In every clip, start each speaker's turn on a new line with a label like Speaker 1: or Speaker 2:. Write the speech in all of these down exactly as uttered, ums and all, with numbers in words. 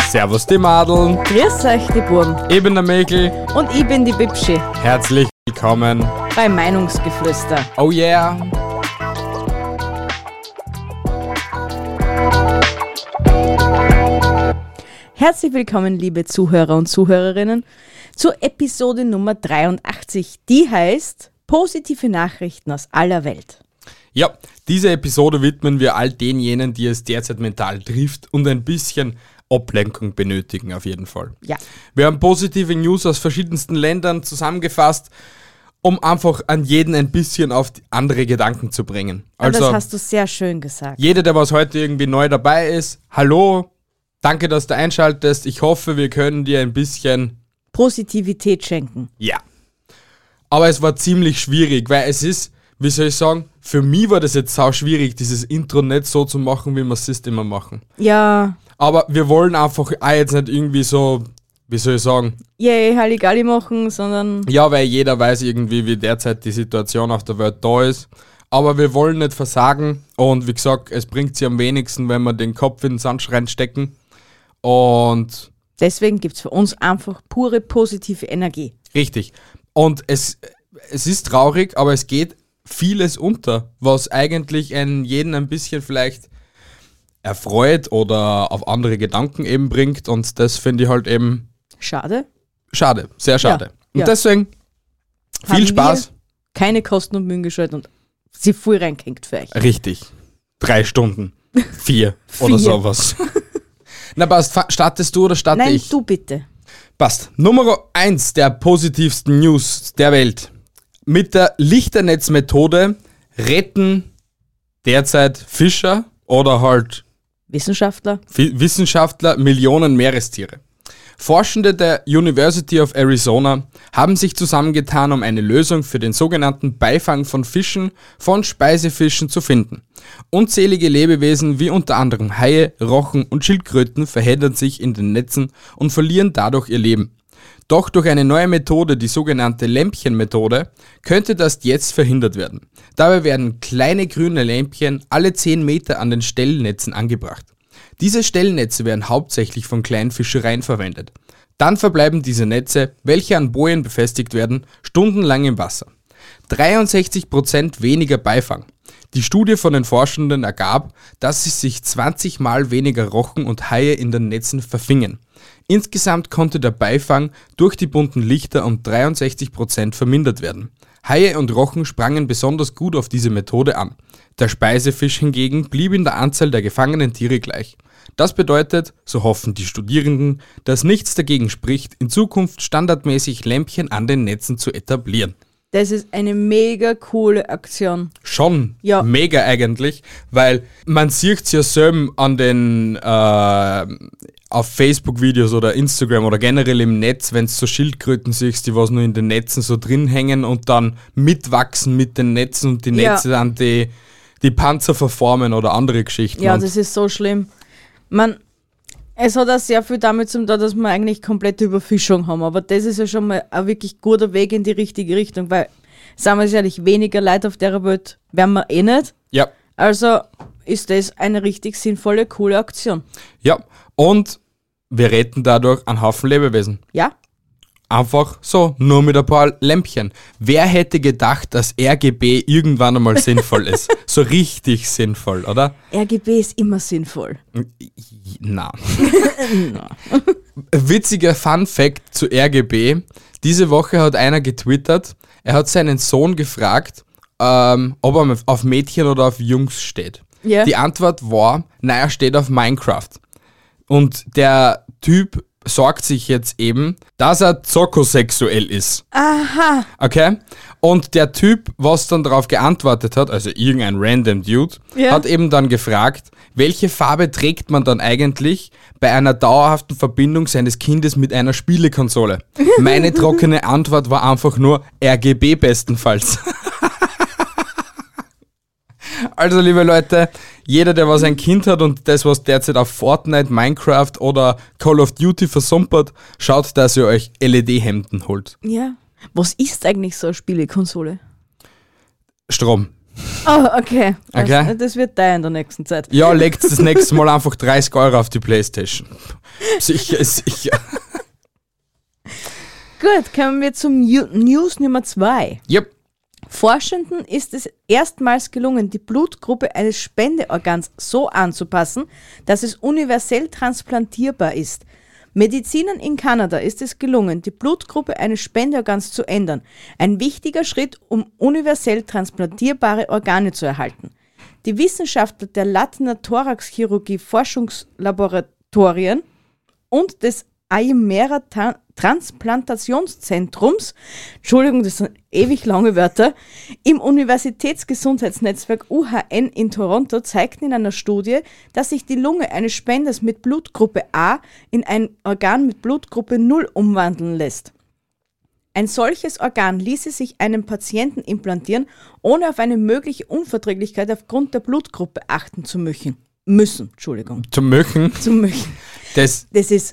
Speaker 1: Servus die Madeln.
Speaker 2: Grüß euch die Burm.
Speaker 1: Ich bin der Mäkel.
Speaker 2: Und ich bin die Bibschi.
Speaker 1: Herzlich willkommen
Speaker 2: bei Meinungsgeflüster.
Speaker 1: Oh yeah.
Speaker 2: Herzlich willkommen, liebe Zuhörer und Zuhörerinnen, zur Episode Nummer dreiundachtzig. Die heißt Positive Nachrichten aus aller Welt.
Speaker 1: Ja, diese Episode widmen wir all denjenigen, die es derzeit mental trifft und ein bisschen Ablenkung benötigen auf jeden Fall.
Speaker 2: Ja.
Speaker 1: Wir haben positive News aus verschiedensten Ländern zusammengefasst, um einfach an jeden ein bisschen auf andere Gedanken zu bringen.
Speaker 2: Also, das hast du sehr schön gesagt.
Speaker 1: Jeder, der was heute irgendwie neu dabei ist, hallo, danke, dass du einschaltest. Ich hoffe, wir können dir ein bisschen
Speaker 2: Positivität schenken.
Speaker 1: Ja. Aber es war ziemlich schwierig, weil es ist, wie soll ich sagen, für mich war das jetzt sau schwierig, dieses Intro nicht so zu machen, wie wir es sonst immer machen.
Speaker 2: Ja.
Speaker 1: Aber wir wollen einfach auch jetzt nicht irgendwie so, wie soll ich sagen,
Speaker 2: yay, Halligalli machen, sondern...
Speaker 1: Ja, weil jeder weiß irgendwie, wie derzeit die Situation auf der Welt da ist. Aber wir wollen nicht versagen und wie gesagt, es bringt sie am wenigsten, wenn wir den Kopf in den Sand reinstecken. Und...
Speaker 2: Deswegen gibt es für uns einfach pure positive Energie.
Speaker 1: Richtig. Und es, es ist traurig, aber es geht vieles unter, was eigentlich einen jeden ein bisschen vielleicht erfreut oder auf andere Gedanken eben bringt. Und das finde ich halt eben...
Speaker 2: Schade.
Speaker 1: Schade, sehr schade.
Speaker 2: Ja,
Speaker 1: und
Speaker 2: ja.
Speaker 1: deswegen viel
Speaker 2: Haben
Speaker 1: Spaß.
Speaker 2: Keine Kosten und Mühen gescheut und sie voll reingehängt für euch.
Speaker 1: Richtig. Drei Stunden. Vier. Oder
Speaker 2: Vier.
Speaker 1: sowas. Na passt, fa- startest du oder starte
Speaker 2: Nein,
Speaker 1: ich?
Speaker 2: du bitte.
Speaker 1: Passt. Nummer eins der positivsten News der Welt. Mit der Lichternetz-Methode retten derzeit Fischer oder halt
Speaker 2: Wissenschaftler.
Speaker 1: Fi- Wissenschaftler Millionen Meerestiere. Forschende der University of Arizona haben sich zusammengetan, um eine Lösung für den sogenannten Beifang von Fischen von Speisefischen zu finden. Unzählige Lebewesen wie unter anderem Haie, Rochen und Schildkröten verheddern sich in den Netzen und verlieren dadurch ihr Leben. Doch durch eine neue Methode, die sogenannte Lämpchenmethode, könnte das jetzt verhindert werden. Dabei werden kleine grüne Lämpchen alle zehn Meter an den Stellnetzen angebracht. Diese Stellnetze werden hauptsächlich von kleinen Fischereien verwendet. Dann verbleiben diese Netze, welche an Bojen befestigt werden, stundenlang im Wasser. dreiundsechzig Prozent weniger Beifang. Die Studie von den Forschenden ergab, dass sich zwanzig Mal weniger Rochen und Haie in den Netzen verfingen. Insgesamt konnte der Beifang durch die bunten Lichter um dreiundsechzig Prozent vermindert werden. Haie und Rochen sprangen besonders gut auf diese Methode an. Der Speisefisch hingegen blieb in der Anzahl der gefangenen Tiere gleich. Das bedeutet, so hoffen die Studierenden, dass nichts dagegen spricht, in Zukunft standardmäßig Lämpchen an den Netzen zu etablieren.
Speaker 2: Das ist eine mega coole Aktion.
Speaker 1: Schon
Speaker 2: Ja.
Speaker 1: mega eigentlich, weil man sieht es ja selber an den äh, auf Facebook-Videos oder Instagram oder generell im Netz, wenn du so Schildkröten siehst, die was nur in den Netzen so drin hängen und dann mitwachsen mit den Netzen und die
Speaker 2: Ja.
Speaker 1: Netze dann die, die Panzer verformen oder andere Geschichten.
Speaker 2: Ja,
Speaker 1: und
Speaker 2: das ist so schlimm. Man, es hat auch sehr viel damit zu tun, dass wir eigentlich komplette Überfischung haben. Aber das ist ja schon mal ein wirklich guter Weg in die richtige Richtung, weil, sagen wir es ehrlich, weniger Leute auf der Welt werden wir eh nicht.
Speaker 1: ja,
Speaker 2: Also ist das eine richtig sinnvolle, coole Aktion.
Speaker 1: ja. Und wir retten dadurch einen Haufen Lebewesen.
Speaker 2: Ja?
Speaker 1: Einfach so, nur mit ein paar Lämpchen. Wer hätte gedacht, dass R G B irgendwann einmal sinnvoll ist? So richtig sinnvoll, oder?
Speaker 2: R G B ist immer sinnvoll.
Speaker 1: Na. Witziger Fun-Fact zu R G B. Diese Woche hat einer getwittert, er hat seinen Sohn gefragt, ähm, ob er auf Mädchen oder auf Jungs steht.
Speaker 2: Ja.
Speaker 1: Die Antwort war, na, er steht auf Minecraft. Und der Typ sorgt sich jetzt eben, dass er zokosexuell ist.
Speaker 2: Aha.
Speaker 1: Okay? Und der Typ, was dann darauf geantwortet hat, also irgendein random Dude,
Speaker 2: Ja.
Speaker 1: hat eben dann gefragt, welche Farbe trägt man dann eigentlich bei einer dauerhaften Verbindung seines Kindes mit einer Spielekonsole? Meine trockene Antwort war einfach nur R G B bestenfalls. Also, liebe Leute, jeder, der was ein Kind hat und das, was derzeit auf Fortnite, Minecraft oder Call of Duty versumpert, schaut, dass ihr euch L E D-Hemden holt.
Speaker 2: Ja. Was ist eigentlich so eine Spielekonsole?
Speaker 1: Strom.
Speaker 2: Oh, okay. Das,
Speaker 1: Okay.
Speaker 2: das wird teuer in der nächsten Zeit.
Speaker 1: Ja, legt das nächste Mal einfach dreißig Euro auf die Playstation. Sicher, sicher.
Speaker 2: Gut, kommen wir zum New- News Nummer zwei.
Speaker 1: Yep.
Speaker 2: Forschenden ist es erstmals gelungen, die Blutgruppe eines Spendeorgans so anzupassen, dass es universell transplantierbar ist. Medizinern in Kanada ist es gelungen, die Blutgruppe eines Spendeorgans zu ändern. Ein wichtiger Schritt, um universell transplantierbare Organe zu erhalten. Die Wissenschaftler der Latner Thoraxchirurgie Forschungslaboratorien und des Aymera Ta- Transplantationszentrums, Entschuldigung, das sind ewig lange Wörter, im Universitätsgesundheitsnetzwerk U H N in Toronto zeigten in einer Studie, dass sich die Lunge eines Spenders mit Blutgruppe A in ein Organ mit Blutgruppe null umwandeln lässt. Ein solches Organ ließe sich einem Patienten implantieren, ohne auf eine mögliche Unverträglichkeit aufgrund der Blutgruppe achten zu müssen. Müssen, Entschuldigung.
Speaker 1: Zum Möchen.
Speaker 2: Zu müssen.
Speaker 1: Das
Speaker 2: Das ist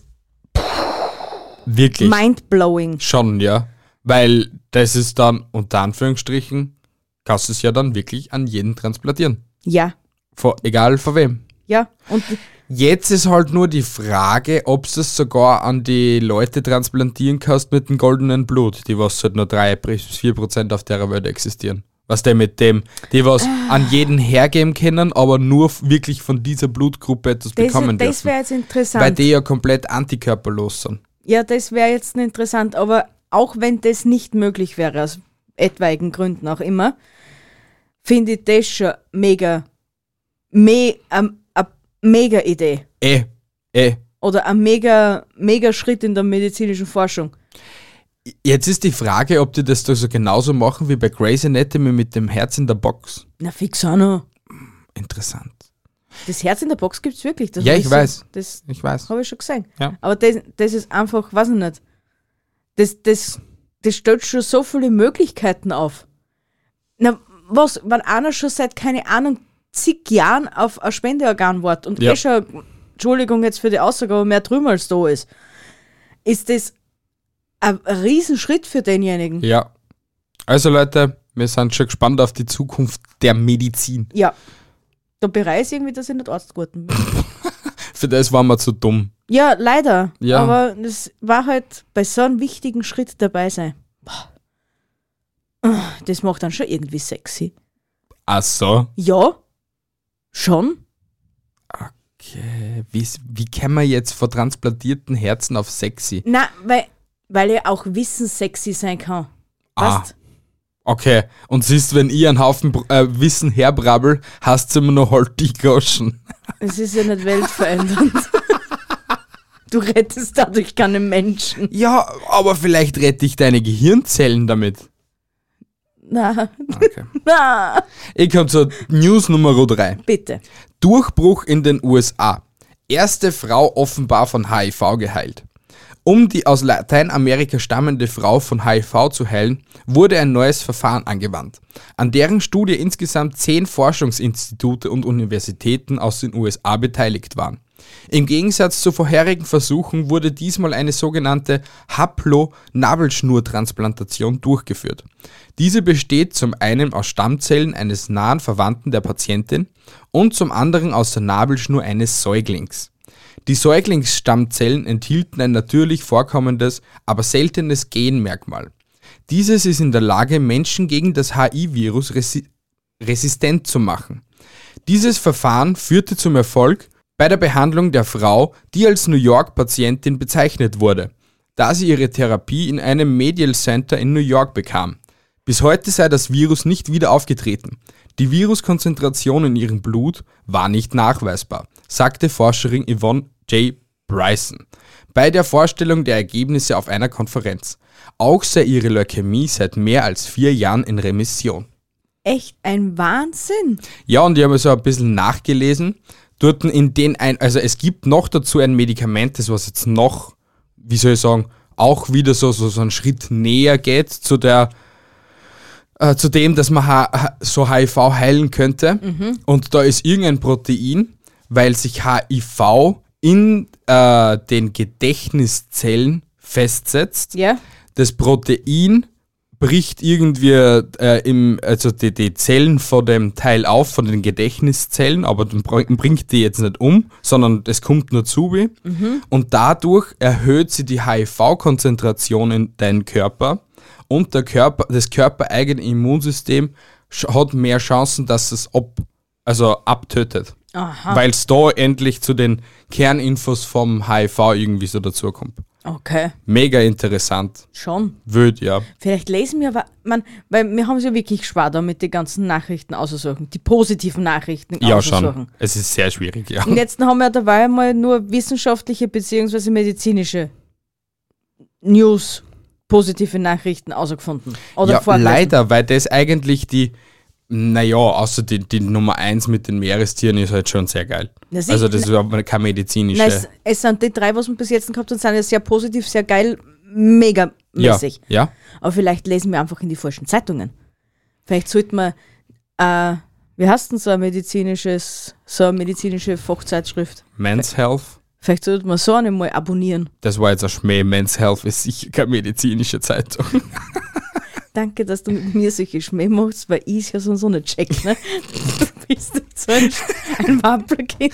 Speaker 1: wirklich
Speaker 2: mindblowing.
Speaker 1: schon, ja. Weil das ist dann, unter Anführungsstrichen, kannst du es ja dann wirklich an jeden transplantieren.
Speaker 2: Ja,
Speaker 1: Von, egal von wem.
Speaker 2: ja. Und
Speaker 1: Jetzt ist halt nur die Frage, ob du es sogar an die Leute transplantieren kannst mit dem goldenen Blut, die was halt nur drei bis vier Prozent auf der Welt existieren. Was der mit dem, die was
Speaker 2: Ah.
Speaker 1: an jeden hergeben können, aber nur f- wirklich von dieser Blutgruppe etwas
Speaker 2: das,
Speaker 1: bekommen
Speaker 2: das
Speaker 1: dürfen.
Speaker 2: wäre jetzt
Speaker 1: Weil
Speaker 2: interessant.
Speaker 1: die ja komplett antikörperlos sind.
Speaker 2: Ja, das wäre jetzt interessant, aber auch wenn das nicht möglich wäre, aus etwaigen Gründen auch immer, finde ich das schon mega, me, ähm, a mega Idee.
Speaker 1: Eh, eh.
Speaker 2: Oder ein mega, mega Schritt in der medizinischen Forschung.
Speaker 1: Jetzt ist die Frage, ob die das da so genauso machen wie bei Grey's Anatomy mit dem Herz in der Box.
Speaker 2: Na fix auch noch.
Speaker 1: Interessant.
Speaker 2: Das Herz in der Box gibt es wirklich. Das
Speaker 1: Ja,
Speaker 2: hab
Speaker 1: ich
Speaker 2: so-
Speaker 1: weiß.
Speaker 2: Das
Speaker 1: Ich weiß.
Speaker 2: habe ich schon gesehen.
Speaker 1: Ja.
Speaker 2: Aber das, das ist einfach, weiß ich nicht, das, das, das stellt schon so viele Möglichkeiten auf. Na, was, wenn einer schon seit, keine Ahnung, zig Jahren auf ein Spendeorgan wartet und
Speaker 1: Ja.
Speaker 2: eh schon, Entschuldigung jetzt für die Aussage, aber mehr drüben als da ist, ist das ein, ein Riesenschritt für denjenigen.
Speaker 1: Ja. Also Leute, wir sind schon gespannt auf die Zukunft der Medizin.
Speaker 2: Ja. Da bereise ich irgendwie, dass ich nicht Arzt geworden bin.
Speaker 1: Für das waren wir zu dumm.
Speaker 2: Ja, leider.
Speaker 1: Ja.
Speaker 2: Aber das war halt bei so einem wichtigen Schritt dabei sein. Boah. Ah, das macht dann schon irgendwie sexy.
Speaker 1: Ach so.
Speaker 2: Ja, schon.
Speaker 1: Okay. Wie, wie kann man jetzt von transplantierten Herzen auf sexy?
Speaker 2: Na, weil, weil ja auch Wissen sexy sein kann.
Speaker 1: Ah.
Speaker 2: Weißt?
Speaker 1: Okay. Und siehst, wenn ich einen Haufen äh, Wissen herbrabbel, hast du immer noch halt die Goschen.
Speaker 2: Es ist ja nicht weltverändernd. Du rettest dadurch keine Menschen.
Speaker 1: Ja, aber vielleicht rette ich deine Gehirnzellen damit.
Speaker 2: Na,
Speaker 1: Okay.
Speaker 2: na,
Speaker 1: Ich komme zur News Nummer drei.
Speaker 2: bitte.
Speaker 1: Durchbruch in den U S A. Erste Frau offenbar von H I V geheilt. Um die aus Lateinamerika stammende Frau von H I V zu heilen, wurde ein neues Verfahren angewandt, an deren Studie insgesamt zehn Forschungsinstitute und Universitäten aus den U S A beteiligt waren. Im Gegensatz zu vorherigen Versuchen wurde diesmal eine sogenannte Haplo-Nabelschnurtransplantation durchgeführt. Diese besteht zum einen aus Stammzellen eines nahen Verwandten der Patientin und zum anderen aus der Nabelschnur eines Säuglings. Die Säuglingsstammzellen enthielten ein natürlich vorkommendes, aber seltenes Genmerkmal. Dieses ist in der Lage, Menschen gegen das H I V-Virus resi- resistent zu machen. Dieses Verfahren führte zum Erfolg bei der Behandlung der Frau, die als New York-Patientin bezeichnet wurde, da sie ihre Therapie in einem Medical Center in New York bekam. Bis heute sei das Virus nicht wieder aufgetreten. Die Viruskonzentration in ihrem Blut war nicht nachweisbar, sagte Forscherin Yvonne J. Bryson bei der Vorstellung der Ergebnisse auf einer Konferenz. Auch sei ihre Leukämie seit mehr als vier Jahren in Remission.
Speaker 2: Echt ein Wahnsinn.
Speaker 1: Ja, und ich habe so ein bisschen nachgelesen. Dort in den ein, also es gibt noch dazu ein Medikament, das was jetzt noch, wie soll ich sagen, auch wieder so, so, so einen Schritt näher geht zu der, äh, zu dem, dass man H- H- so H I V heilen könnte. Und da ist irgendein Protein, weil sich H I V in äh, den Gedächtniszellen festsetzt.
Speaker 2: Ja?
Speaker 1: Das Protein bricht irgendwie äh, im, also die, die Zellen von dem Teil auf, von den Gedächtniszellen, aber dann br- bringt die jetzt nicht um, sondern es kommt nur zu. Mhm. Und dadurch erhöht sie die H I V-Konzentration in deinem Körper und der Körper, das körpereigene Immunsystem sch- hat mehr Chancen, dass es ab, also abtötet. Weil es da endlich zu den Kerninfos vom H I V irgendwie so dazukommt.
Speaker 2: Okay.
Speaker 1: Mega interessant.
Speaker 2: Schon.
Speaker 1: Wild, ja.
Speaker 2: Vielleicht lesen wir, aber, man, weil wir haben es ja wirklich schwer da mit den ganzen Nachrichten auszusuchen, die positiven Nachrichten
Speaker 1: Ja,
Speaker 2: auszusuchen.
Speaker 1: schon. Es ist sehr schwierig, ja.
Speaker 2: Und jetzt haben wir dabei mal nur wissenschaftliche bzw. medizinische News, positive Nachrichten ausgefunden. Oder
Speaker 1: Ja,
Speaker 2: vorgelesen.
Speaker 1: leider, weil das eigentlich die, naja, außer die, die Nummer eins mit den Meerestieren ist halt schon sehr geil.
Speaker 2: Na, sicher.
Speaker 1: Also das ist aber keine medizinische.
Speaker 2: Nein, es, es sind die drei, was wir bis jetzt gehabt haben, sind ja sehr positiv, sehr geil, mega
Speaker 1: ja,
Speaker 2: mäßig.
Speaker 1: ja.
Speaker 2: Aber vielleicht lesen wir einfach in die falschen Zeitungen. Vielleicht sollten wir, äh, wie heißt denn so ein medizinisches, so eine medizinische Fachzeitschrift?
Speaker 1: Men's Health.
Speaker 2: Vielleicht sollten wir so eine mal abonnieren.
Speaker 1: Das war jetzt ein Schmäh. Men's Health ist sicher keine medizinische Zeitung.
Speaker 2: Danke, dass du mit mir solche Schmäh machst, weil ich es ja so nicht check, ne? Du bist jetzt so ein, ein Wampelkind.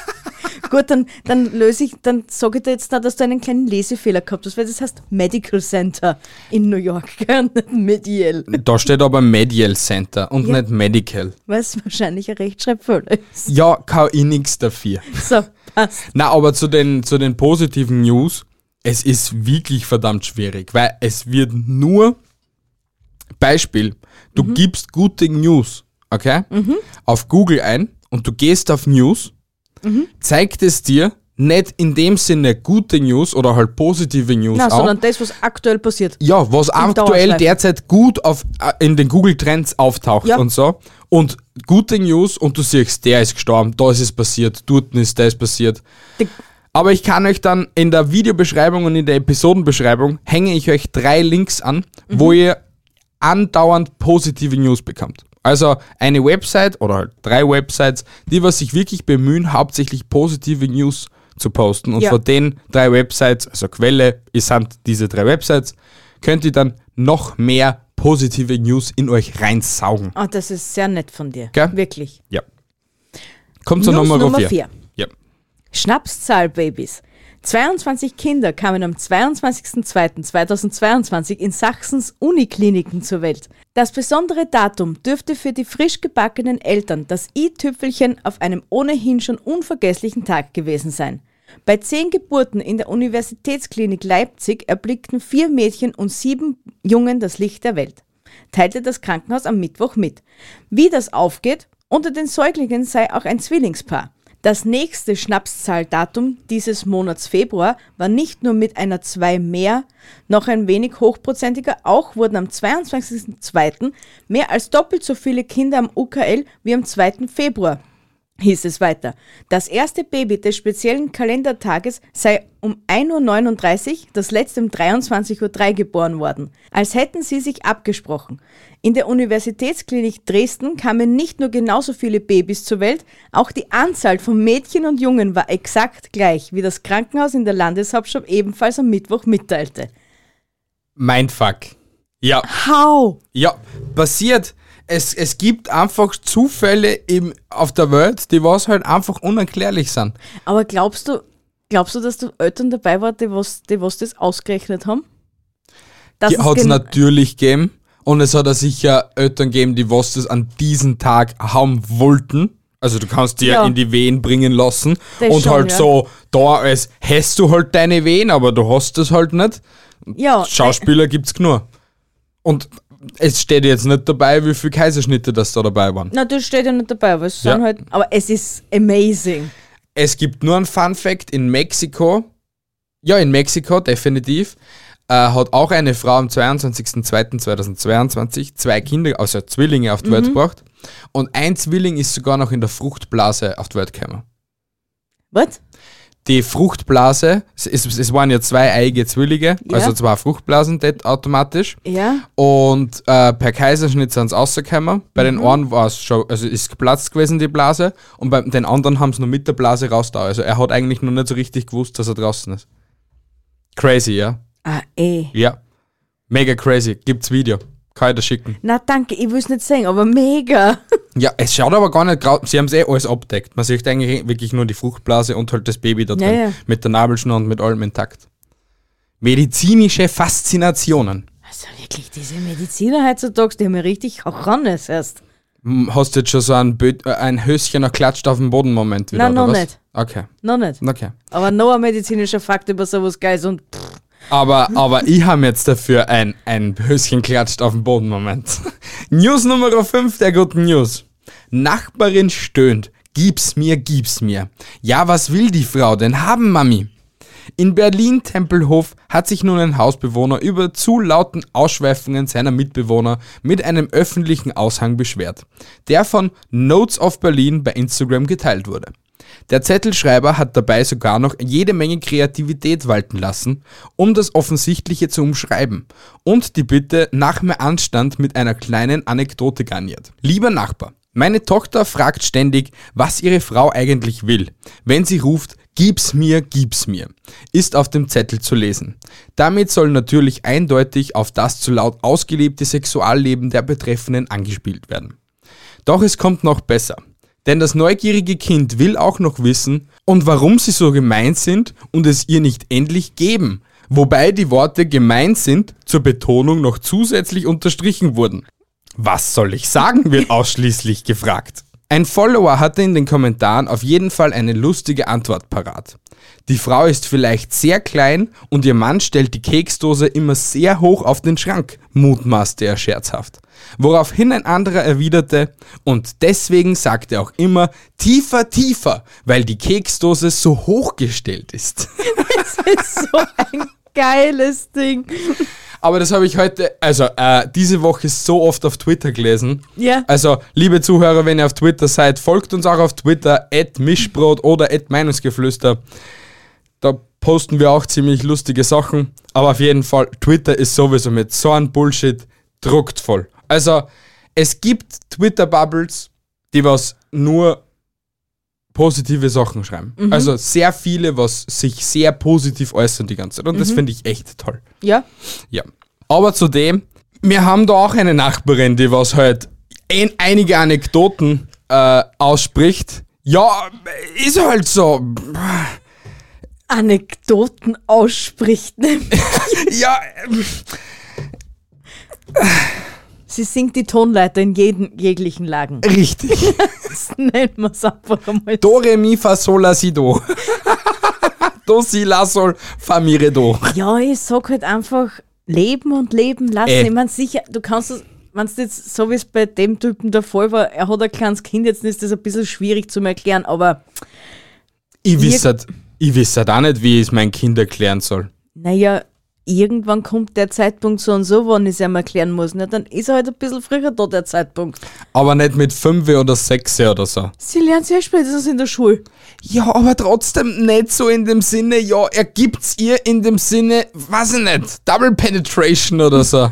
Speaker 2: Gut, dann, dann löse ich, dann sage ich dir jetzt da, dass du einen kleinen Lesefehler gehabt hast, weil das heißt Medical Center in New York, gell? Nicht Medial.
Speaker 1: Da steht aber Medial Center und
Speaker 2: Ja.
Speaker 1: nicht Medical.
Speaker 2: Weil es wahrscheinlich ein Rechtschreibfehler ist.
Speaker 1: Ja, kann ich nichts dafür.
Speaker 2: So, passt.
Speaker 1: Na, aber zu den, zu den positiven News, es ist wirklich verdammt schwierig, weil es wird nur, Beispiel, du
Speaker 2: Mhm.
Speaker 1: gibst gute News, okay, auf Google ein und du gehst auf News,
Speaker 2: Mhm.
Speaker 1: zeigt es dir nicht in dem Sinne gute News oder halt positive News
Speaker 2: Nein,
Speaker 1: auch,
Speaker 2: sondern das, was aktuell passiert.
Speaker 1: ja, was aktuell
Speaker 2: Dauerschleife.
Speaker 1: derzeit gut auf, äh, in den Google Trends auftaucht
Speaker 2: Ja.
Speaker 1: und so. Und gute News und du siehst, der ist gestorben, da ist es passiert, dort ist das passiert.
Speaker 2: Die-
Speaker 1: Aber ich kann euch dann in der Videobeschreibung und in der Episodenbeschreibung hänge ich euch drei Links an,
Speaker 2: Mhm.
Speaker 1: wo ihr andauernd positive News bekommt. Also eine Website oder halt drei Websites, die was sich wirklich bemühen, hauptsächlich positive News zu posten. Und
Speaker 2: Ja.
Speaker 1: von den drei Websites, also Quelle, es sind diese drei Websites, könnt ihr dann noch mehr positive News in euch reinsaugen.
Speaker 2: Ah, das ist sehr nett von dir.
Speaker 1: Gell?
Speaker 2: Wirklich.
Speaker 1: Ja. Kommt zur
Speaker 2: News
Speaker 1: Nummer
Speaker 2: Nummer
Speaker 1: vier.
Speaker 2: vier.
Speaker 1: Ja.
Speaker 2: Schnapszahlbabys. zweiundzwanzig Kinder kamen am zweiundzwanzigsten zweiten zweitausendzweiundzwanzig in Sachsens Unikliniken zur Welt. Das besondere Datum dürfte für die frisch gebackenen Eltern das i-Tüpfelchen auf einem ohnehin schon unvergesslichen Tag gewesen sein. Bei zehn Geburten in der Universitätsklinik Leipzig erblickten vier Mädchen und sieben Jungen das Licht der Welt, teilte das Krankenhaus am Mittwoch mit. Wie das aufgeht? Unter den Säuglingen sei auch ein Zwillingspaar. Das nächste Schnapszahldatum dieses Monats Februar war nicht nur mit einer zwei mehr, noch ein wenig hochprozentiger, auch wurden am zweiundzwanzigsten zweiten mehr als doppelt so viele Kinder am U K L wie am zweiten Februar. Hieß es weiter. Das erste Baby des speziellen Kalendertages sei um ein Uhr neununddreißig, das letzte um dreiundzwanzig Uhr drei geboren worden. Als hätten sie sich abgesprochen. In der Universitätsklinik Dresden kamen nicht nur genauso viele Babys zur Welt, auch die Anzahl von Mädchen und Jungen war exakt gleich, wie das Krankenhaus in der Landeshauptstadt ebenfalls am Mittwoch mitteilte.
Speaker 1: Mindfuck. Ja.
Speaker 2: How?
Speaker 1: Ja, passiert. Es, es gibt einfach Zufälle im, auf der Welt, die was halt einfach unerklärlich sind.
Speaker 2: Aber glaubst du, glaubst du, dass da Eltern dabei waren, die was, die was das ausgerechnet haben? Dass
Speaker 1: Die
Speaker 2: es
Speaker 1: hat es
Speaker 2: gen-
Speaker 1: natürlich gegeben und es hat auch sicher Eltern gegeben, die was das an diesem Tag haben wollten. Also du kannst dir
Speaker 2: Ja.
Speaker 1: in die Wehen bringen lassen
Speaker 2: Das
Speaker 1: und
Speaker 2: schon,
Speaker 1: halt
Speaker 2: ja.
Speaker 1: so, da als hast du halt deine Wehen, aber du hast es halt nicht.
Speaker 2: Ja,
Speaker 1: Schauspieler gibt's genug. Und es steht jetzt nicht dabei, wie viele Kaiserschnitte das da dabei waren.
Speaker 2: na, das steht ja nicht dabei, aber es,
Speaker 1: Ja.
Speaker 2: sind halt, aber es ist amazing.
Speaker 1: Es gibt nur einen Fun Fact in Mexiko. Ja, in Mexiko, definitiv. Äh, hat auch eine Frau am zweiundzwanzigsten zweiten zweitausendzweiundzwanzig zwei Kinder, also Zwillinge, auf die Welt gebracht. Und ein Zwilling ist sogar noch in der Fruchtblase auf die Welt gekommen.
Speaker 2: Was?
Speaker 1: Die Fruchtblase, es, es, es waren ja zwei eiige Zwillinge,
Speaker 2: Ja.
Speaker 1: also zwei Fruchtblasen dort automatisch.
Speaker 2: Ja?
Speaker 1: Und äh, per Kaiserschnitt sind sie rausgekommen. Bei den einen war es schon, also ist geplatzt gewesen, die Blase. Und bei den anderen haben sie nur mit der Blase raus da. Also er hat eigentlich noch nicht so richtig gewusst, dass er draußen ist. Crazy, ja?
Speaker 2: Ah, eh.
Speaker 1: Ja. Mega crazy. Gibt's Video. Kann ich dir schicken.
Speaker 2: Na danke, ich will es nicht sehen, aber mega.
Speaker 1: Ja, es schaut aber gar nicht grau. Sie haben es eh alles abdeckt. Man sieht eigentlich wirklich nur die Fruchtblase und halt das Baby da drin.
Speaker 2: Ja, ja.
Speaker 1: Mit der Nabelschnur und mit allem intakt. Medizinische Faszinationen.
Speaker 2: Also wirklich, diese Mediziner heutzutage, die haben ja richtig Rannes erst.
Speaker 1: Hm, Hast du jetzt schon so ein, Bö äh, ein Höschen erklatscht auf dem Boden-Moment wieder,
Speaker 2: Nein,
Speaker 1: oder
Speaker 2: noch
Speaker 1: was?
Speaker 2: nicht.
Speaker 1: Okay,
Speaker 2: Noch nicht.
Speaker 1: okay.
Speaker 2: Aber noch ein medizinischer Fakt über sowas Geiles und pff,
Speaker 1: Aber, aber ich habe jetzt dafür ein, ein Höschen klatscht auf dem Boden-Moment. News Nummer fünf der guten News. Nachbarin stöhnt. Gib's mir, gib's mir. Ja, was will die Frau denn haben, Mami? In Berlin-Tempelhof hat sich nun ein Hausbewohner über zu lauten Ausschweifungen seiner Mitbewohner mit einem öffentlichen Aushang beschwert, der von Notes of Berlin bei Instagram geteilt wurde. Der Zettelschreiber hat dabei sogar noch jede Menge Kreativität walten lassen, um das Offensichtliche zu umschreiben und die Bitte nach mehr Anstand mit einer kleinen Anekdote garniert. Lieber Nachbar, meine Tochter fragt ständig, was ihre Frau eigentlich will. Wenn sie ruft, gib's mir, gib's mir, ist auf dem Zettel zu lesen. Damit soll natürlich eindeutig auf das zu laut ausgelebte Sexualleben der Betreffenden angespielt werden. Doch es kommt noch besser. Denn das neugierige Kind will auch noch wissen, und warum sie so gemein sind und es ihr nicht endlich geben. Wobei die Worte gemein sind zur Betonung noch zusätzlich unterstrichen wurden. Was soll ich sagen, wird ausschließlich gefragt. Ein Follower hatte in den Kommentaren auf jeden Fall eine lustige Antwort parat. Die Frau ist vielleicht sehr klein und ihr Mann stellt die Keksdose immer sehr hoch auf den Schrank, mutmaßte er scherzhaft. Woraufhin ein anderer erwiderte, und deswegen sagt er auch immer tiefer, tiefer, weil die Keksdose so hochgestellt ist.
Speaker 2: das ist so ein geiles Ding.
Speaker 1: Aber das habe ich heute, also äh, diese Woche so oft auf Twitter gelesen.
Speaker 2: Ja.
Speaker 1: Also, liebe Zuhörer, wenn ihr auf Twitter seid, folgt uns auch auf Twitter, at mischbrot oder at meinungsgeflüster. Da posten wir auch ziemlich lustige Sachen. Aber auf jeden Fall, Twitter ist sowieso mit so einem Bullshit druckt voll. Also, es gibt Twitter-Bubbles, die was nur positive Sachen schreiben. Mhm. Also sehr viele, was sich sehr positiv äußern die ganze Zeit. Und mhm. das finde ich echt toll.
Speaker 2: Ja.
Speaker 1: Ja. Aber zudem, wir haben da auch eine Nachbarin, die was halt ein, einige Anekdoten äh, ausspricht. Ja, ist halt so.
Speaker 2: Anekdoten ausspricht.
Speaker 1: ja. Ähm,
Speaker 2: Sie singt die Tonleiter in jeden, jeglichen Lagen.
Speaker 1: Richtig.
Speaker 2: Das nennen wir es einfach einmal.
Speaker 1: Do, re, mi, fa, sol, la, si, do. Do, si, la, sol, fa, mi, re, do.
Speaker 2: Ja, ich sag halt einfach, leben und leben lassen.
Speaker 1: Äh.
Speaker 2: Ich meine, sicher, du kannst es, wenn es jetzt so wie es bei dem Typen der Fall war, er hat ein kleines Kind, jetzt ist das ein bisschen schwierig zu erklären, aber
Speaker 1: ich wisse halt, ich weiß halt auch nicht, wie ich es meinem Kind erklären soll.
Speaker 2: Naja, irgendwann kommt der Zeitpunkt so und so, wann ich es ihm erklären muss. Ne? Dann ist er halt ein bisschen früher da, der Zeitpunkt.
Speaker 1: Aber nicht mit fünf oder sechs oder so.
Speaker 2: Sie lernt sehr spätestens in der Schule.
Speaker 1: Ja, aber trotzdem nicht so in dem Sinne, ja, er gibt's ihr in dem Sinne, weiß ich nicht, Double Penetration oder so.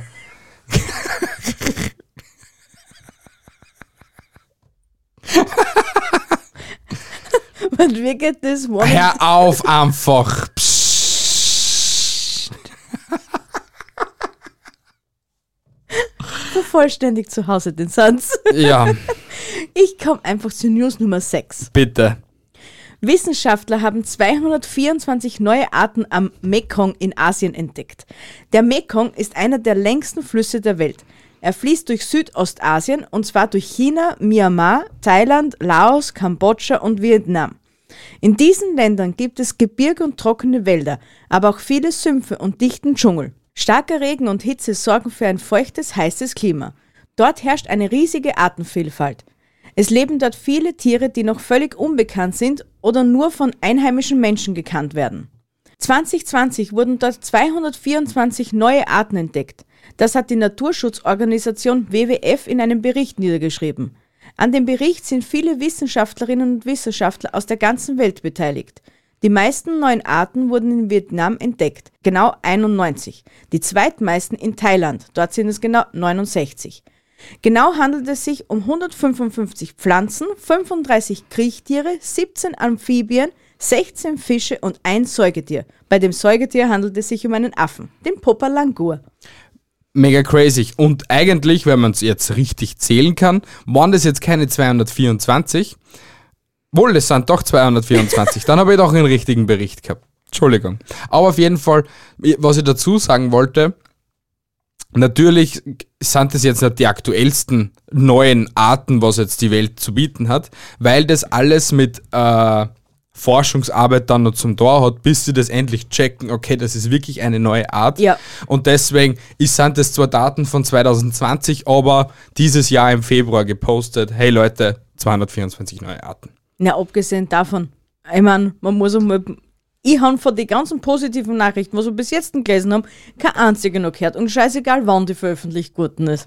Speaker 2: Und wie geht das?
Speaker 1: Hör auf einfach. Psst.
Speaker 2: Vervollständig zu Hause den Satz.
Speaker 1: Ja.
Speaker 2: Ich komme einfach zu News Nummer sechs.
Speaker 1: Bitte.
Speaker 2: Wissenschaftler haben zweihundertvierundzwanzig neue Arten am Mekong in Asien entdeckt. Der Mekong ist einer der längsten Flüsse der Welt. Er fließt durch Südostasien und zwar durch China, Myanmar, Thailand, Laos, Kambodscha und Vietnam. In diesen Ländern gibt es Gebirge und trockene Wälder, aber auch viele Sümpfe und dichten Dschungel. Starker Regen und Hitze sorgen für ein feuchtes, heißes Klima. Dort herrscht eine riesige Artenvielfalt. Es leben dort viele Tiere, die noch völlig unbekannt sind oder nur von einheimischen Menschen gekannt werden. zwanzig zwanzig wurden dort zweihundertvierundzwanzig neue Arten entdeckt. Das hat die Naturschutzorganisation W W F in einem Bericht niedergeschrieben. An dem Bericht sind viele Wissenschaftlerinnen und Wissenschaftler aus der ganzen Welt beteiligt. Die meisten neuen Arten wurden in Vietnam entdeckt, genau einundneunzig. Die zweitmeisten in Thailand, dort sind es genau neunundsechzig. Genau handelt es sich um hundertfünfundfünfzig Pflanzen, fünfunddreißig Kriechtiere, siebzehn Amphibien, sechzehn Fische und ein Säugetier. Bei dem Säugetier handelt es sich um einen Affen, den Popper Langur.
Speaker 1: Mega crazy. Und eigentlich, wenn man es jetzt richtig zählen kann, waren das jetzt keine zweihundertvierundzwanzig. Wohl, das sind doch zweihundertvierundzwanzig. Dann habe ich doch einen richtigen Bericht gehabt. Entschuldigung. Aber auf jeden Fall, was ich dazu sagen wollte, natürlich sind das jetzt nicht die aktuellsten neuen Arten, was jetzt die Welt zu bieten hat, weil das alles mit äh, Forschungsarbeit dann noch zum Tor hat, bis sie das endlich checken, okay, das ist wirklich eine neue Art.
Speaker 2: Ja.
Speaker 1: Und deswegen ist, sind das zwar Daten von zwanzig zwanzig, aber dieses Jahr im Februar gepostet, hey Leute, zweihundertvierundzwanzig neue Arten.
Speaker 2: Na, abgesehen davon, ich meine, man muss einmal, ich habe von den ganzen positiven Nachrichten, was wir bis jetzt gelesen haben, keine einzige noch gehört und scheißegal, wann die veröffentlicht worden ist.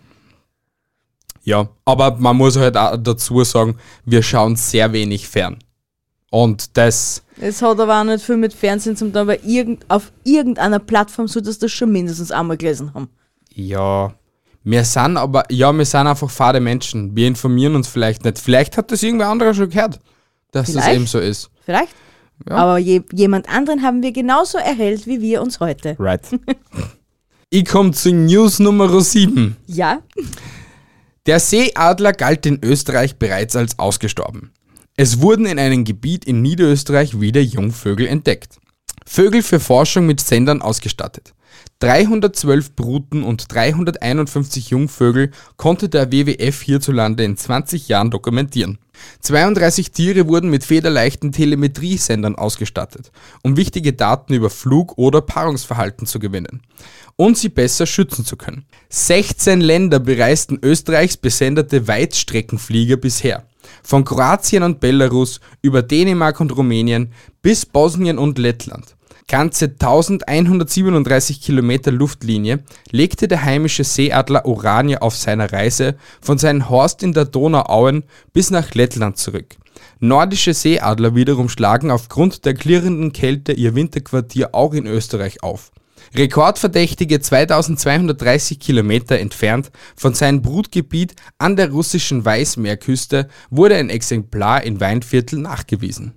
Speaker 1: Ja, aber man muss halt auch dazu sagen, wir schauen sehr wenig fern. Und das...
Speaker 2: Es hat aber auch nicht viel mit Fernsehen zum tun, aber irgend, auf irgendeiner Plattform solltest du das schon mindestens einmal gelesen haben.
Speaker 1: Ja, wir sind aber, ja, wir sind einfach fade Menschen. Wir informieren uns vielleicht nicht. Vielleicht hat das irgendwer anderer schon gehört, dass
Speaker 2: Vielleicht.
Speaker 1: das eben so ist.
Speaker 2: Vielleicht.
Speaker 1: Ja.
Speaker 2: Aber je, jemand anderen haben wir genauso erhellt, wie wir uns heute.
Speaker 1: Right. Ich komme zu News Nummer sieben.
Speaker 2: Ja.
Speaker 1: Der Seeadler galt in Österreich bereits als ausgestorben. Es wurden in einem Gebiet in Niederösterreich wieder Jungvögel entdeckt. Vögel für Forschung mit Sendern ausgestattet. dreihundertzwölf Bruten und dreihunderteinundfünfzig Jungvögel konnte der W W F hierzulande in zwanzig Jahren dokumentieren. zweiunddreißig Tiere wurden mit federleichten Telemetriesendern ausgestattet, um wichtige Daten über Flug- oder Paarungsverhalten zu gewinnen und sie besser schützen zu können. sechzehn Länder bereisten Österreichs besenderte Weitstreckenflieger bisher. Von Kroatien und Belarus über Dänemark und Rumänien bis Bosnien und Lettland. Ganze eintausendeinhundertsiebenunddreißig Kilometer Luftlinie legte der heimische Seeadler Orania auf seiner Reise von seinem Horst in der Donauauen bis nach Lettland zurück. Nordische Seeadler wiederum schlagen aufgrund der klirrenden Kälte ihr Winterquartier auch in Österreich auf. Rekordverdächtige zweitausendzweihundertdreißig Kilometer entfernt von seinem Brutgebiet an der russischen Weißmeerküste wurde ein Exemplar in Weinviertel nachgewiesen.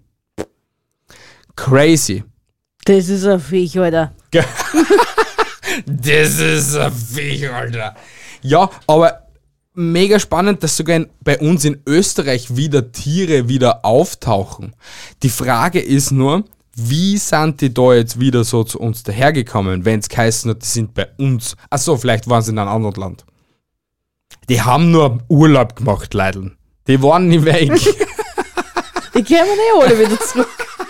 Speaker 1: Crazy.
Speaker 2: Das ist ein Viech, Alter.
Speaker 1: Das ist ein Viech, Alter. Ja, aber mega spannend, dass sogar in, bei uns in Österreich wieder Tiere wieder auftauchen. Die Frage ist nur, wie sind die da jetzt wieder so zu uns dahergekommen, wenn es geheißen hat, die sind bei uns. Achso, vielleicht waren sie in einem anderen Land. Die haben nur Urlaub gemacht, Leideln. Die waren nicht weg.
Speaker 2: Die kämen eh alle wieder zurück.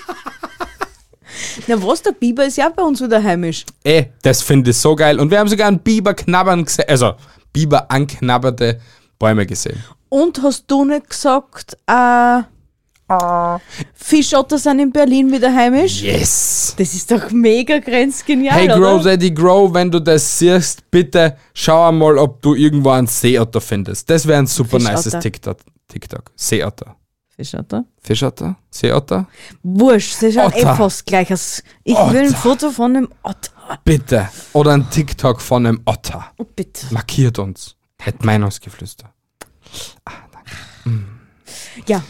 Speaker 2: Na was, der Biber ist ja bei uns wieder heimisch.
Speaker 1: Eh, das finde ich so geil. Und wir haben sogar einen Biber knabbern gesehen, also Biber anknabberte Bäume gesehen.
Speaker 2: Und hast du nicht gesagt, äh, uh. Fischotter sind in Berlin wieder heimisch?
Speaker 1: Yes!
Speaker 2: Das ist doch mega grenzgenial,
Speaker 1: Hey Grow
Speaker 2: oder?
Speaker 1: Daddy Grow, wenn du das siehst, bitte schau einmal, ob du irgendwo einen Seeotter findest. Das wäre ein super nices TikTok. TikTok. Seeotter.
Speaker 2: Fischotter?
Speaker 1: Fischotter? Seeotter?
Speaker 2: Wurscht, sie schauen eh
Speaker 1: Otter.
Speaker 2: fast gleich aus. Ich
Speaker 1: Otter.
Speaker 2: will ein Foto von einem Otter.
Speaker 1: Bitte. Oder ein TikTok von einem Otter.
Speaker 2: Oh, bitte.
Speaker 1: Markiert uns. Hätt Meinungsgeflüster. Ah, danke.
Speaker 2: Ja.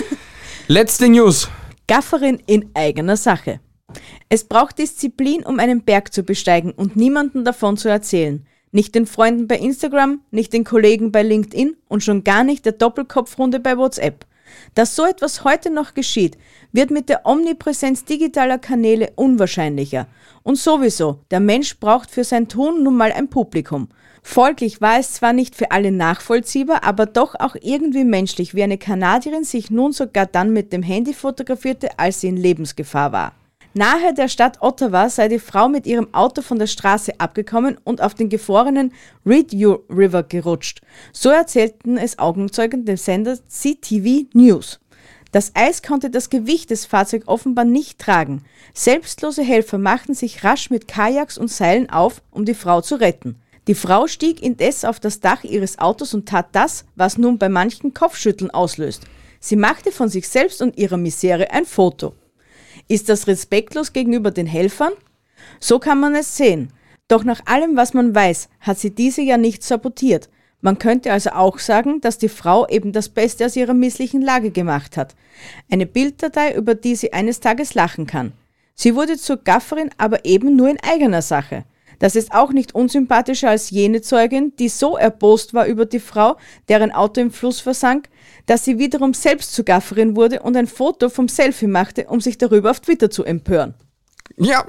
Speaker 1: Letzte News.
Speaker 2: Gafferin in eigener Sache. Es braucht Disziplin, um einen Berg zu besteigen und niemandem davon zu erzählen. Nicht den Freunden bei Instagram, nicht den Kollegen bei LinkedIn und schon gar nicht der Doppelkopfrunde bei WhatsApp. Dass so etwas heute noch geschieht, wird mit der Omnipräsenz digitaler Kanäle unwahrscheinlicher. Und sowieso, der Mensch braucht für sein Tun nun mal ein Publikum. Folglich war es zwar nicht für alle nachvollziehbar, aber doch auch irgendwie menschlich, wie eine Kanadierin sich nun sogar dann mit dem Handy fotografierte, als sie in Lebensgefahr war. Nahe der Stadt Ottawa sei die Frau mit ihrem Auto von der Straße abgekommen und auf den gefrorenen Rideau River gerutscht. So erzählten es Augenzeugen dem Sender C T V News. Das Eis konnte das Gewicht des Fahrzeugs offenbar nicht tragen. Selbstlose Helfer machten sich rasch mit Kajaks und Seilen auf, um die Frau zu retten. Die Frau stieg indes auf das Dach ihres Autos und tat das, was nun bei manchen Kopfschütteln auslöst. Sie machte von sich selbst und ihrer Misere ein Foto. Ist das respektlos gegenüber den Helfern? So kann man es sehen. Doch nach allem, was man weiß, hat sie diese ja nicht sabotiert. Man könnte also auch sagen, dass die Frau eben das Beste aus ihrer misslichen Lage gemacht hat. Eine Bilddatei, über die sie eines Tages lachen kann. Sie wurde zur Gafferin, aber eben nur in eigener Sache. Das ist auch nicht unsympathischer als jene Zeugin, die so erbost war über die Frau, deren Auto im Fluss versank, dass sie wiederum selbst zur Gafferin wurde und ein Foto vom Selfie machte, um sich darüber auf Twitter zu empören.
Speaker 1: Ja.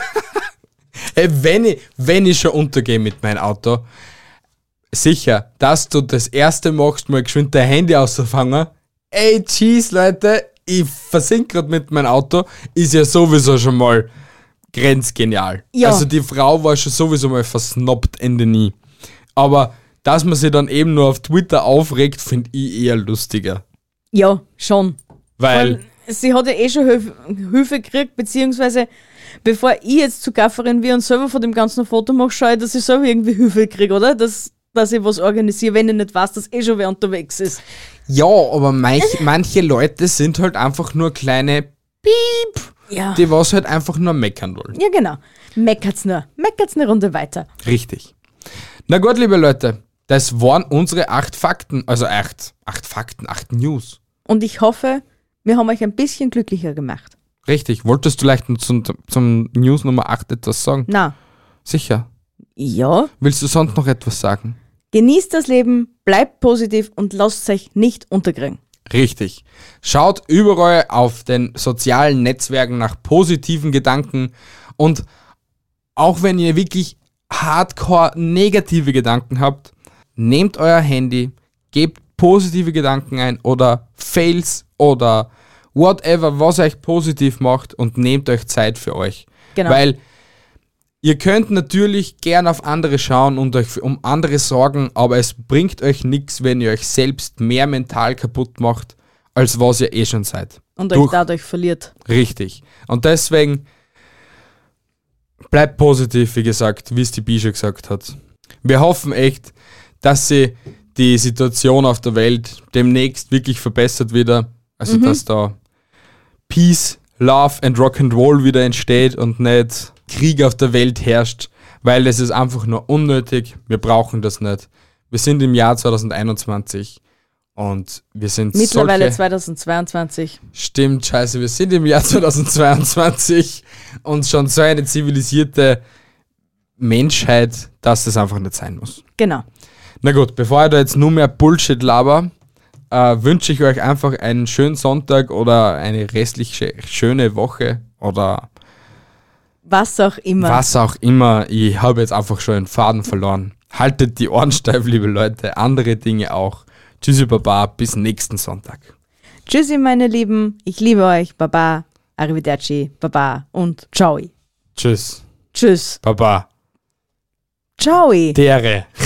Speaker 1: Hey, wenn ich, wenn ich schon untergehe mit meinem Auto, sicher, dass du das erste machst, mal geschwind dein Handy auszufangen. Ey, jeez, Leute, ich versink grad mit meinem Auto, ist ja sowieso schon mal grenzgenial.
Speaker 2: Ja.
Speaker 1: Also die Frau war schon sowieso mal versnobbt Ende nie. Aber dass man sich dann eben nur auf Twitter aufregt, finde ich eher lustiger.
Speaker 2: Ja, schon.
Speaker 1: Weil,
Speaker 2: Weil sie hat ja eh schon Hilfe, Hilfe gekriegt, beziehungsweise bevor ich jetzt zur Gafferin will und selber von dem ganzen ein Foto mache, schaue ich, dass ich selber irgendwie Hilfe kriege, oder? Dass, dass ich was organisiere, wenn ich nicht weiß, dass eh schon wer unterwegs ist.
Speaker 1: ja, aber manch, manche Leute sind halt einfach nur kleine Piep,
Speaker 2: Ja.
Speaker 1: die was halt einfach nur meckern wollen.
Speaker 2: Ja, genau. Meckert's nur. Meckert's eine Runde weiter.
Speaker 1: Richtig. Na gut, liebe Leute, das waren unsere acht Fakten, also acht, acht Fakten, acht News.
Speaker 2: Und ich hoffe, wir haben euch ein bisschen glücklicher gemacht.
Speaker 1: Richtig. Wolltest du vielleicht zum, zum News Nummer acht etwas sagen?
Speaker 2: Na,
Speaker 1: Sicher.
Speaker 2: ja.
Speaker 1: Willst du sonst noch etwas sagen?
Speaker 2: Genießt das Leben, bleibt positiv und lasst euch nicht unterkriegen.
Speaker 1: Richtig. Schaut überall auf den sozialen Netzwerken nach positiven Gedanken und auch wenn ihr wirklich hardcore negative Gedanken habt, nehmt euer Handy, gebt positive Gedanken ein oder Fails oder whatever, was euch positiv macht und nehmt euch Zeit für euch.
Speaker 2: Genau.
Speaker 1: Weil ihr könnt natürlich gern auf andere schauen und euch um andere sorgen, aber es bringt euch nichts, wenn ihr euch selbst mehr mental kaputt macht, als was ihr eh schon seid.
Speaker 2: Und euch
Speaker 1: Durch-
Speaker 2: dadurch verliert.
Speaker 1: Richtig. Und deswegen bleibt positiv, wie gesagt, wie es die Bi schon gesagt hat. Wir hoffen echt, dass sie die Situation auf der Welt demnächst wirklich verbessert wieder. Also dass da Peace, Love and Rock'n'Roll wieder entsteht und nicht Krieg auf der Welt herrscht, weil das ist einfach nur unnötig. Wir brauchen das nicht. Wir sind im Jahr zwanzig einundzwanzig und wir sind
Speaker 2: Mittlerweile
Speaker 1: solche...
Speaker 2: zweitausendzweiundzwanzig.
Speaker 1: Stimmt, scheiße, wir sind im Jahr zwanzig zweiundzwanzig und schon so eine zivilisierte Menschheit, dass das einfach nicht sein muss.
Speaker 2: Genau.
Speaker 1: Na gut, bevor ich da jetzt nur mehr Bullshit laber, äh, wünsche ich euch einfach einen schönen Sonntag oder eine restlich schö- schöne Woche oder
Speaker 2: Was auch immer.
Speaker 1: was auch immer. Ich habe jetzt einfach schon den Faden verloren. Haltet die Ohren steif, liebe Leute. Andere Dinge auch. Tschüssi, Baba, bis nächsten Sonntag.
Speaker 2: Tschüssi, meine Lieben. Ich liebe euch. Baba, Arrivederci, Baba und ciao.
Speaker 1: Tschüss,
Speaker 2: Tschüss.
Speaker 1: Baba.
Speaker 2: Ciao.
Speaker 1: Dere.